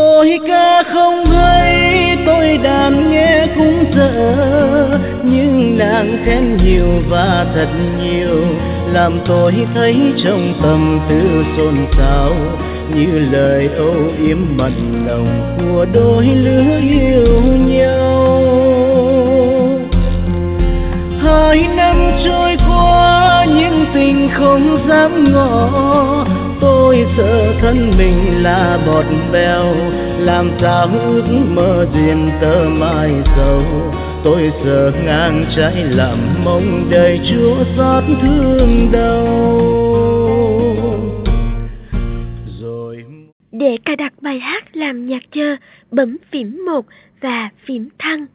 Tôi ca không hay, tôi đàn nghe cũng dở, nhưng nàng khen nhiều và thật nhiều, làm tôi thấy trong tâm tư xôn xao, như lời âu yếm mặn nồng của đôi lứa yêu nhau. 2 năm trôi qua nhưng tình không dám ngỏ, tôi sợ thân mình là bọt bèo, làm sao ước mơ duyên tơ mai sầu. Tôi sợ ngang trái làm mong đời chúa xót thương đau. Rồi để cài đặt bài hát làm nhạc chờ, bấm phím 1 và phím thăng.